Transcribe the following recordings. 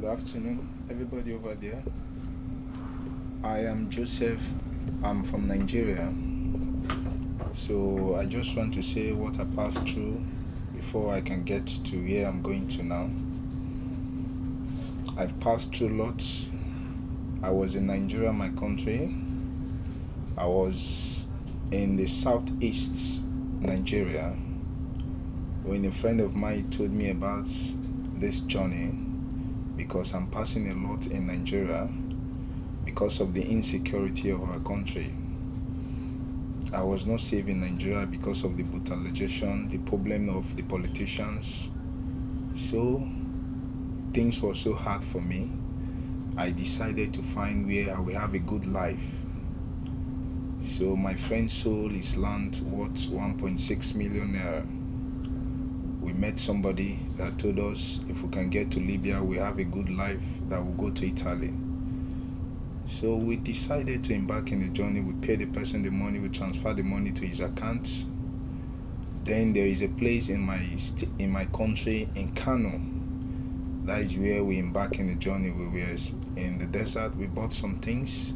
afternoon, everybody over there. I am Joseph. I'm from Nigeria. So I just want to say what I passed through before I can get to where I'm going to now. I've passed through lots. I was in Nigeria, my country. I was in the southeast Nigeria when a friend of mine told me about this journey because I'm passing a lot in Nigeria because of the insecurity of our country. I was not safe in Nigeria because of the brutalization, the problem of the politicians. So things were so hard for me. I decided to find where I will have a good life. So my friend sold his land worth 1.6 million naira. We met somebody that told us if we can get to Libya, we have a good life that will go to Italy. So we decided to embark in the journey. We paid the person the money, we transferred the money to his account. Then there is a place in my country, in Kano. That is where we embark in the journey. We were in the desert, we bought some things.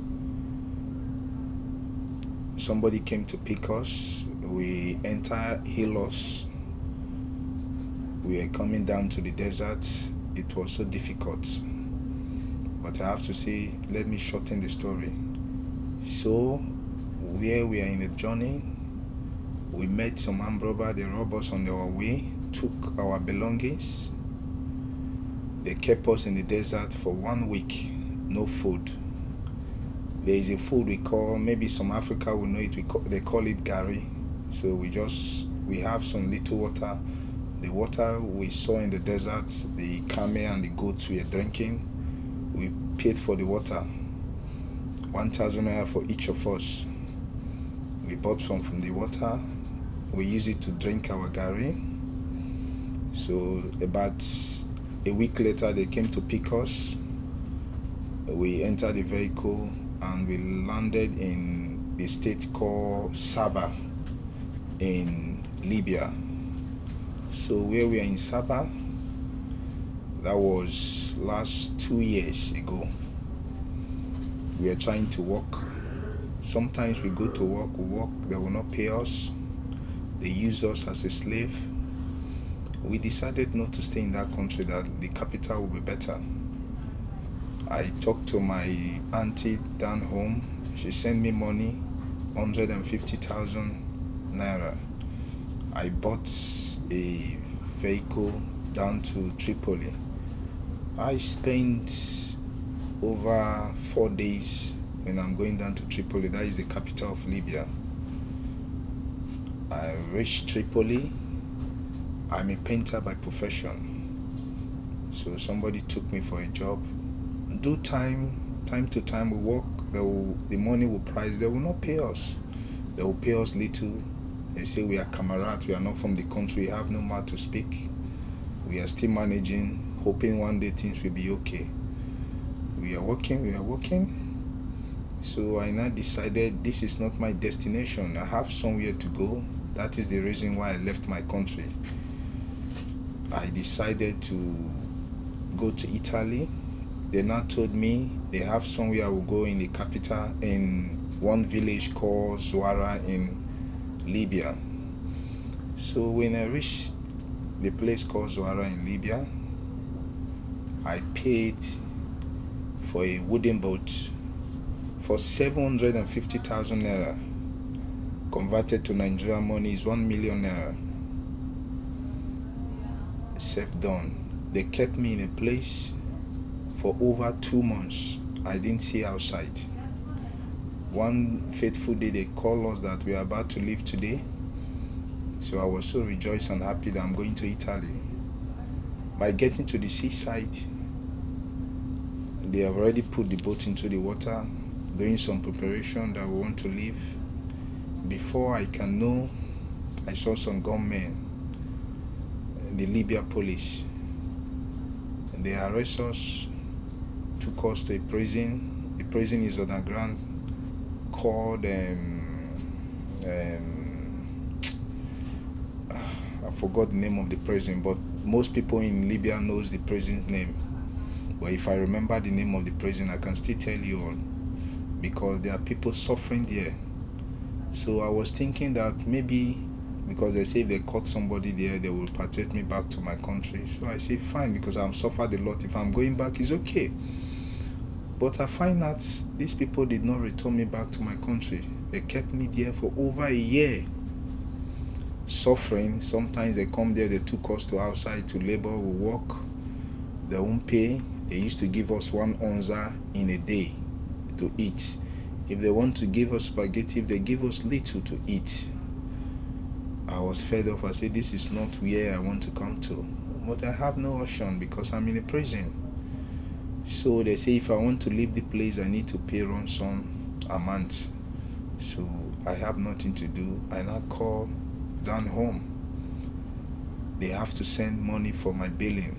Somebody came to pick us. We entered Hilos. We were coming down to the desert. It was so difficult. But I have to say, let me shorten the story. So, where we are in the journey, we met some armed robbers. They robbed us on our way, took our belongings. They kept us in the desert for 1 week, no food. There is a food we call, maybe some Africa will know it, they call it gari. So we have some little water. The water we saw in the desert, the camel and the goats we are drinking, we paid for the water. 1,000 naira for each of us. We bought from the water. We use it to drink our gari. So about a week later, they came to pick us. We entered the vehicle and we landed in the state called Saba in Libya. So where we are in Saba, that was last 2 years ago. We are trying to work. Sometimes we go to work, they will not pay us. They use us as a slave. We decided not to stay in that country, that the capital will be better. I talked to my auntie down home. She sent me money, 150,000 naira. I bought a vehicle down to Tripoli. I spent over 4 days when I'm going down to Tripoli. That is the capital of Libya. I reached Tripoli. I'm a painter by profession. So somebody took me for a job. Time to time we work, the money will price, they will not pay us. They will pay us little. They say we are camarades, we are not from the country, we have no mouth to speak. We are still managing, hoping one day things will be okay. We are working. So I now decided this is not my destination. I have somewhere to go. That is the reason why I left my country. I decided to go to Italy. They now told me they have somewhere I will go in the capital, in one village called Zuara in Libya. So when I reached the place called Zuara in Libya, I paid for a wooden boat for 750,000 naira. Converted to Nigerian money is 1 million naira. Safe done. They kept me in a place for over 2 months. I didn't see outside. One fateful day, they called us that we are about to leave today. So I was so rejoiced and happy that I'm going to Italy. By getting to the seaside, they have already put the boat into the water, doing some preparation that we want to leave. Before I can know, I saw some gunmen, the Libya police. And they arrest us, took us to a prison. The prison is underground, called I forgot the name of the prison, but most people in Libya knows the prison's name. But if I remember the name of the prison, I can still tell you all, because there are people suffering there. So I was thinking that maybe because they say if they caught somebody there, they will repatriate me back to my country. So I say fine, because I've suffered a lot. If I'm going back, it's okay. But I find out these people did not return me back to my country. They kept me there for over a year, suffering. Sometimes they come there, they took us to outside to labor, we work, they won't pay. They used to give us 1 onza in a day to eat. If they want to give us spaghetti, they give us little to eat. I was fed up. I said, this is not where I want to come to. But I have no option because I'm in a prison. So they say if I want to leave the place, I need to pay ransom a month. So I have nothing to do. I now call down home. They have to send money for my billing.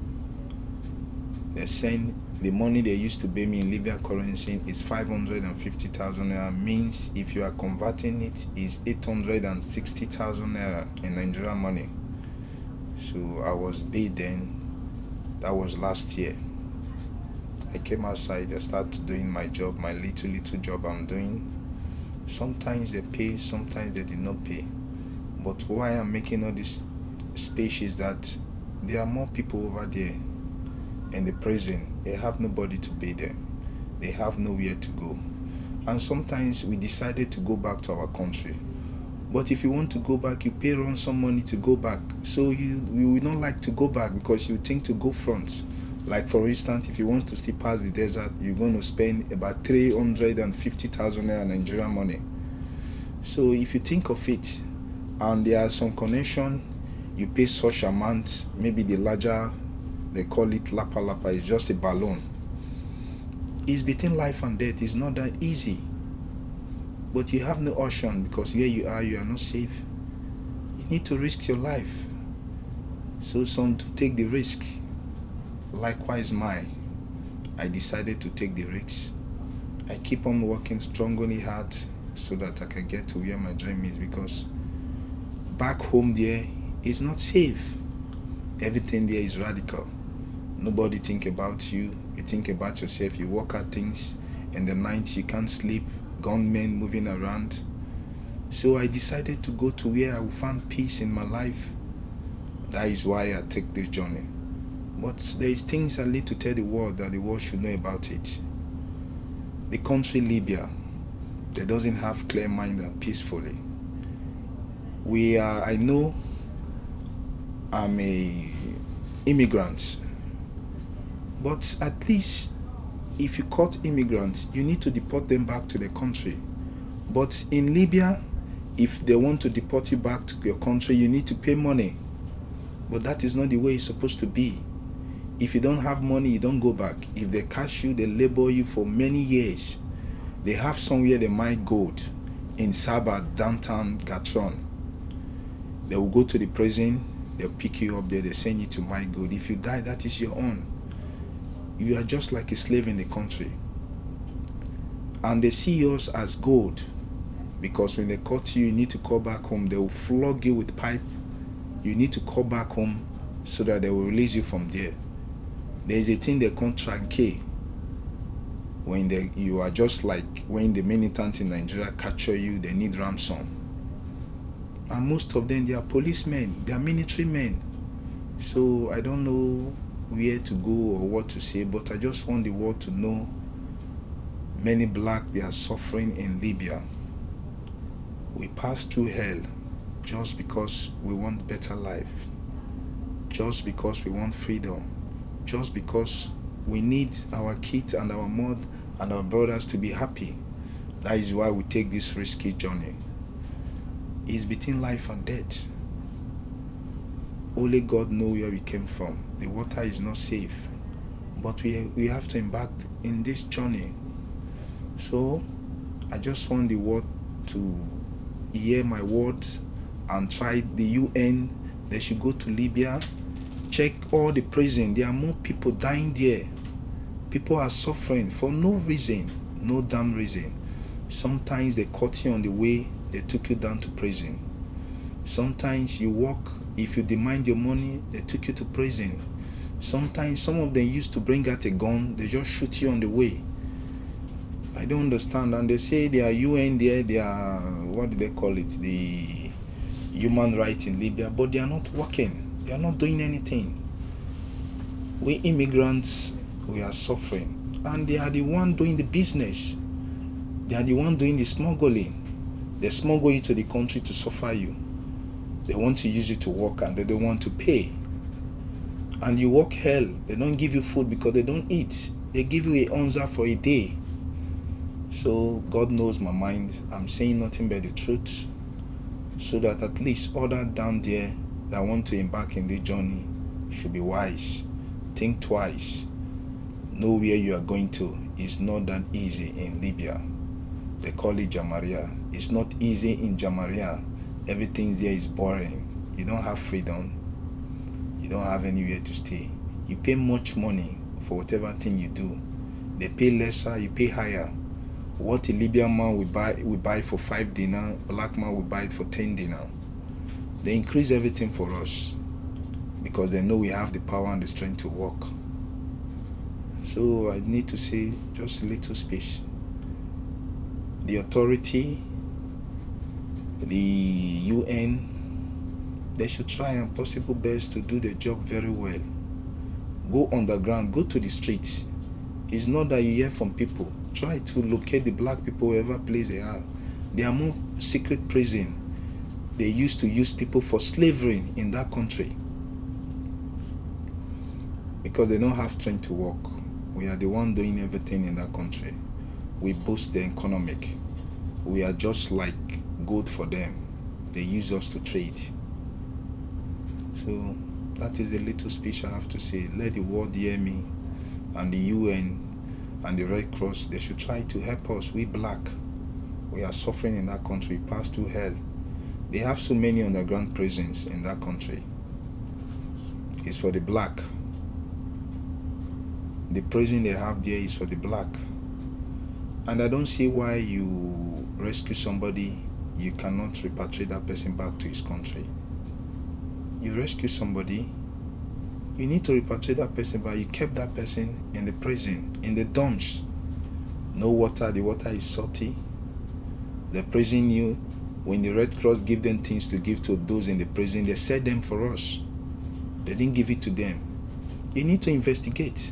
They send the money they used to pay me in Libya currency is 550,000 naira. Means if you are converting it, is 860,000 naira in Nigerian money. So I was paid then. That was last year. I came outside, I started doing my job, my little job I'm doing. Sometimes they pay, sometimes they did not pay. But why I'm making all this speech is that there are more people over there in the prison. They have nobody to pay them. They have nowhere to go. And sometimes we decided to go back to our country. But if you want to go back, you pay ransom money to go back. So you will not like to go back because you think to go front. Like for instance, if you want to still pass the desert, you're going to spend about 350,000 naira Nigerian money. So if you think of it, and there are some connection, you pay such amount, maybe the larger, they call it lapa lapa, it's just a balloon. It's between life and death. It's not that easy. But you have no option because here you are not safe. You need to risk your life. So some to take the risk. Likewise mine. I decided to take the risk. I keep on working strongly hard so that I can get to where my dream is, because back home there is not safe. Everything there is radical. Nobody think about you. You think about yourself. You work at things. In the night you can't sleep. Gunmen moving around. So I decided to go to where I will find peace in my life. That is why I take this journey. But there is things I need to tell the world that the world should know about it. The country Libya, that doesn't have clear mind and peacefully. I know I'm a immigrant, but at least if you caught immigrants, you need to deport them back to their country. But in Libya, if they want to deport you back to your country, you need to pay money. But that is not the way it's supposed to be. If you don't have money, you don't go back. If they catch you, they labor you for many years. They have somewhere they mine gold in Sabah, downtown Gatron. They will go to the prison, they'll pick you up there, they send you to mine gold. If you die, that is your own. You are just like a slave in the country. And they see us as gold, because when they caught you, you need to call back home. They will flog you with pipe. You need to call back home so that they will release you from there. There is a thing they call tranque. When you are just like when the militant in Nigeria capture you, they need ransom. And most of them, they are policemen, they are military men. So I don't know where to go or what to say, but I just want the world to know many black, they are suffering in Libya. We pass through hell just because we want better life, just because we want freedom, just because we need our kids and our mother and our brothers to be happy. That is why we take this risky journey. It's between life and death. Only God knows where we came from. The water is not safe, but we have to embark in this journey. So I just want the world to hear my words and try the UN. They should go to Libya, check all the prison. There are more people dying there. People are suffering for no reason, no damn reason. Sometimes they caught you on the way, they took you down to prison. Sometimes you walk, if you demand your money, they took you to prison. Sometimes some of them used to bring out a gun, they just shoot you on the way. I don't understand. And they say they are UN there, they are, what do they call it? The human rights in Libya, but they are not working. They are not doing anything. We immigrants, we are suffering. And they are the one doing the business. They are the one doing the smuggling. They smuggle you to the country to suffer you. They want to use you to work and they don't want to pay. And you work hell. They don't give you food because they don't eat. They give you a onza for a day. So God knows my mind. I'm saying nothing but the truth, so that at least others down there that want to embark in this journey should be wise. Think twice. Know where you are going to. It's not that easy in Libya. They call it Jamaria. It's not easy in Jamaria. Everything there is boring. You don't have freedom. You don't have anywhere to stay. You pay much money for whatever thing you do. They pay lesser, you pay higher. What a Libyan man will buy for 5 dinar, black man will buy it for 10 dinar. They increase everything for us because they know we have the power and the strength to work. So I need to say just a little space. The authority, the UN, they should try and possible best to do their job very well. Go underground, go to the streets. It's not that you hear from people. Try to locate the black people wherever place they are. They are more secret prison. They used to use people for slavery in that country because they don't have strength to work. We are the one doing everything in that country. We boost the economic. We are just like gold for them. They use us to trade. So that is a little speech I have to say. Let the world hear me, and the UN and the Red Cross, they should try to help us. We black, we are suffering in that country, pass through hell. They have so many underground prisons in that country. It's for the black. The prison they have there is for the black. And I don't see why you rescue somebody, you cannot repatriate that person back to his country. You rescue somebody, you need to repatriate that person, but you kept that person in the prison, in the dumps. No water, the water is salty. The prison knew when the Red Cross give them things to give to those in the prison, they set them for us. They didn't give it to them. You need to investigate.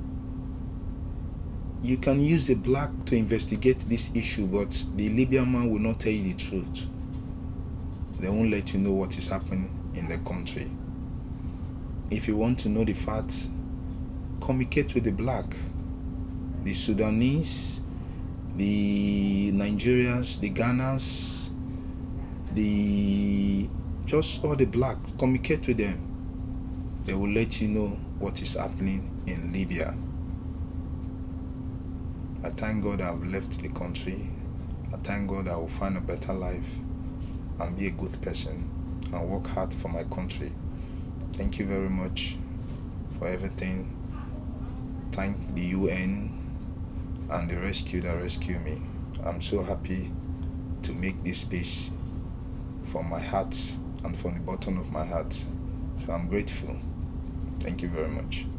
You can use the black to investigate this issue, but the Libyan man will not tell you the truth. They won't let you know what is happening in the country. If you want to know the facts, communicate with the black, the Sudanese, the Nigerians, the Ghanas, just all the black. Communicate with them. They will let you know what is happening in Libya. I thank God I've left the country. I thank God I will find a better life and be a good person and work hard for my country. Thank you very much for everything. Thank the UN and the rescue that rescued me. I'm so happy to make this speech from my heart and from the bottom of my heart. So I'm grateful. Thank you very much.